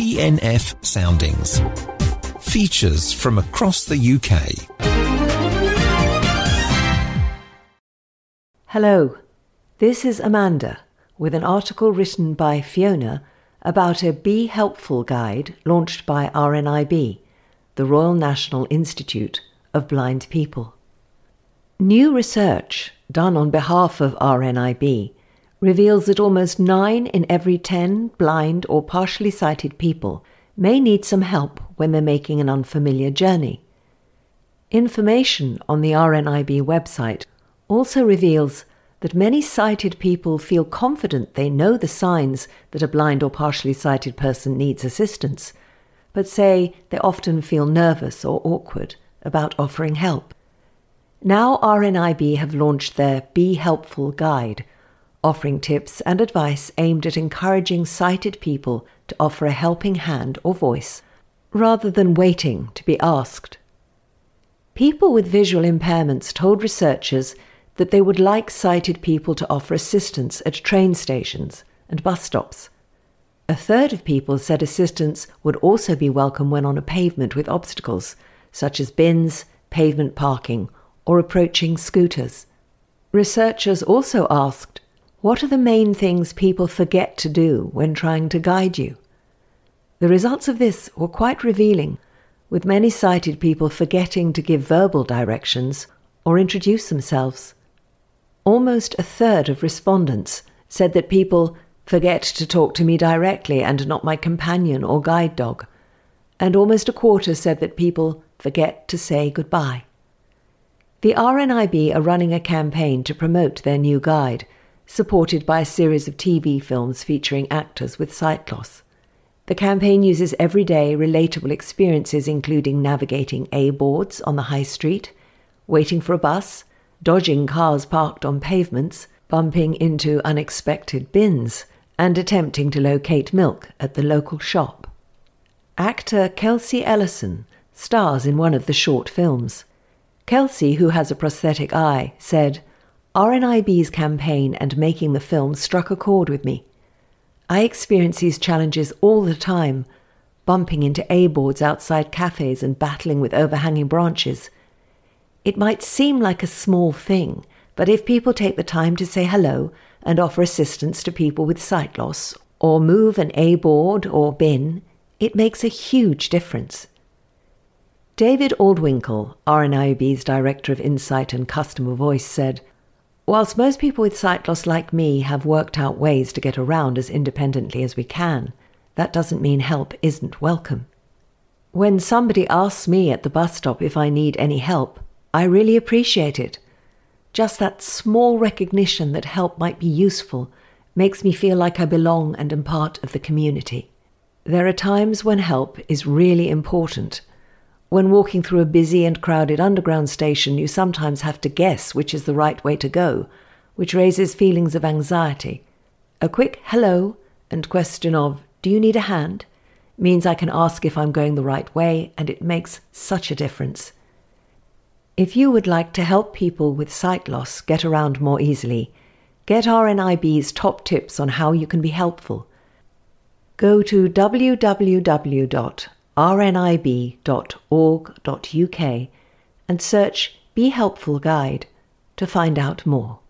TNF Soundings. Features from across the UK. Hello, this is Amanda with an article written by Fiona about a Be Helpful guide launched by RNIB, the Royal National Institute of Blind People. New research done on behalf of RNIB reveals that almost 9 in every 10 blind or partially sighted people may need some help when they're making an unfamiliar journey. Information on the RNIB website also reveals that many sighted people feel confident they know the signs that a blind or partially sighted person needs assistance, but say they often feel nervous or awkward about offering help. Now RNIB have launched their Be Helpful guide, offering tips and advice aimed at encouraging sighted people to offer a helping hand or voice, rather than waiting to be asked. People with visual impairments told researchers that they would like sighted people to offer assistance at train stations and bus stops. A third of people said assistance would also be welcome when on a pavement with obstacles, such as bins, pavement parking, or approaching scooters. Researchers also asked, what are the main things people forget to do when trying to guide you? The results of this were quite revealing, with many sighted people forgetting to give verbal directions or introduce themselves. Almost a third of respondents said that people forget to talk to me directly and not my companion or guide dog, and almost a quarter said that people forget to say goodbye. The RNIB are running a campaign to promote their new guide, supported by a series of TV films featuring actors with sight loss. The campaign uses everyday, relatable experiences including navigating A-boards on the high street, waiting for a bus, dodging cars parked on pavements, bumping into unexpected bins, and attempting to locate milk at the local shop. Actor Kelsey Ellison stars in one of the short films. Kelsey, who has a prosthetic eye, said, RNIB's campaign and making the film struck a chord with me. I experience these challenges all the time, bumping into A-boards outside cafes and battling with overhanging branches. It might seem like a small thing, but if people take the time to say hello and offer assistance to people with sight loss, or move an A-board or bin, it makes a huge difference. David Aldwinkle, RNIB's Director of Insight and Customer Voice, said, whilst most people with sight loss like me have worked out ways to get around as independently as we can, that doesn't mean help isn't welcome. When somebody asks me at the bus stop if I need any help, I really appreciate it. Just that small recognition that help might be useful makes me feel like I belong and am part of the community. There are times when help is really important. When walking through a busy and crowded underground station, you sometimes have to guess which is the right way to go, which raises feelings of anxiety. A quick hello and question of, do you need a hand, means I can ask if I'm going the right way, and it makes such a difference. If you would like to help people with sight loss get around more easily, get RNIB's top tips on how you can be helpful. Go to www.rnib.org.uk and search Be Helpful Guide to find out more.